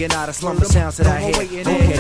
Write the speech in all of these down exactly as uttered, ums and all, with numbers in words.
Awaken out of slumber sounds that I hear. Okay,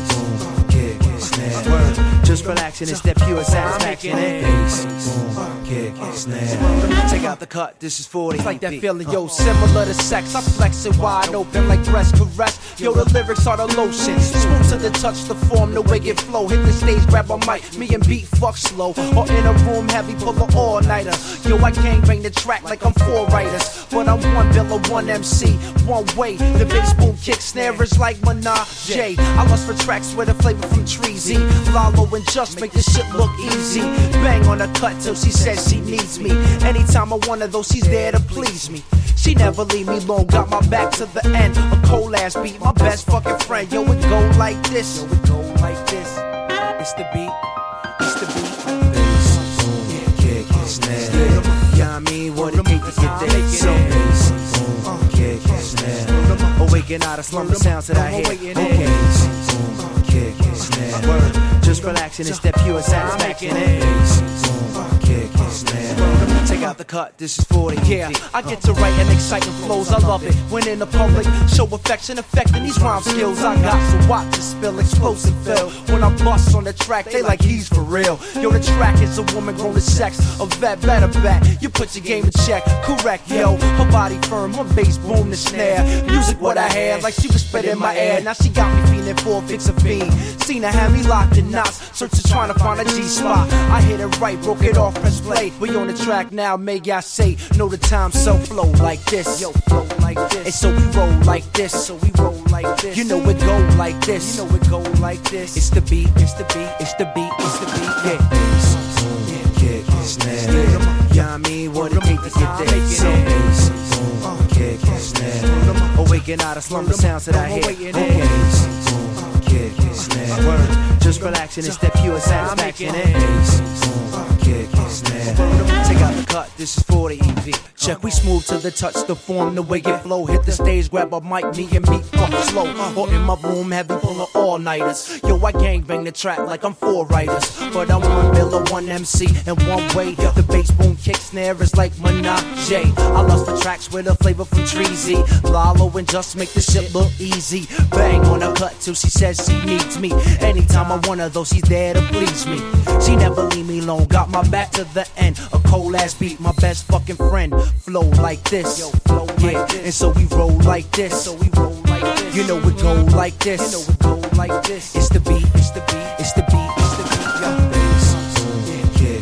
boom, kick, snare. Just relaxing, it's that pure satisfaction. Bass, boom, kick, snare. Take out the cut, this is forty. It's like that feeling, yo, similar to sex. I flex it wide open like breast caress. Yo, the lyrics are the lotion. Smooth to the touch, the form, the way it flow. Hit the stage, grab a mic, me and beat fuck slow. Or in a room heavy, pull an all-nighter. Yo, I gangbang the track like I'm four writers. But I'm one bill or one M C, one way. The bass boom kick snare is like Menage. I lust for tracks with a flavor from Treasy. Lalo and Just make this shit look easy. Bang on the cut till she says she needs me. Anytime I want her though, she's there to please me. She never leave me alone, got my back to the end. A cold ass beat, my best fucking friend. Yo, it go like this. Yo, it go like this. It's the beat. It's the beat. Bass, boom, kick, snare. Yeah, I mean, what it take to get there. So bass, boom, kick, snare. Awaken out of slumber sounds that I hear. Okay, boom, kick, snare. Just relaxing, it's that pure satisfaction. Bass, boom, kick, snare. Take out the cut, this is forty. Yeah, I get to writing exciting flows, I love it. When in the public, show affection, affecting these rhyme skills I got. So watch it spill, explosive fill. When I bust on the track, they like he's for real. Yo, the track is a woman grown to sex, a vet, better bet. You put your game in check, correct, yo. Her body firm, her bass boom, the snare. Music what I had, like she was spitting my air. Now she got me feeling for a fix of fiend. Seen her have me locked in knots, searching trying to find a G spot. I hit it right, broke it off, press play. We on the track now, may I say, know the time, so flow like this. Yo, flow like this. And so we roll like this. So we roll like this. You know it go like this. You know it go like this. It's the beat, it's the beat, it's the beat, it's the beat. Yeah. Bass, boom, kick, snare. Yeah, I mean, what it take to get there. So bass, boom, kick, snare. Awaken out of slumber sounds that I hear. Okay, bass, boom, kick, snare. Just relaxing, it's that pure satisfaction. Bass, boom, kick, snare. Take out the cut, this is forty E P. Check, we smooth to the touch, the form, the way it flow. Hit the stage, grab a mic, me and beat fuck slow. Or in my room, heavy full of all-nighters. Yo, I gangbang the track like I'm four writers. But I'm one bill or one M C, and one way. The bass boom kick snare is like Menage. I lust for tracks with a flavor from Treasy. Lalo and Just make this shit look easy. Bang on the cut till she says she needs me. Anytime I want her though, she's there to please me. She never leave me alone, got my back to the end. A cold ass beat, my best fucking friend. Flow like this, yo, flow yeah, like this. And so we roll like this, so we roll like this. You know it go like this, you know it go like this. It's the beat, it's the beat, it's the beat, it's the beat. Yo, bass, boom, kick,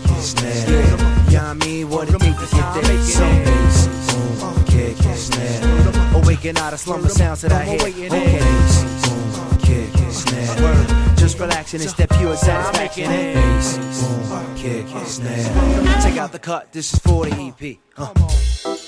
snare. Yeah, I mean, what it take to get there. So bass, boom, kick, snare. Awaken out of slumber sounds that I hear. Okay, bass, boom, kick, snare. Just relaxing, it's that pure satisfaction. Bass, boom, kick, snare. Take out the cut, this is forty E P. Uh.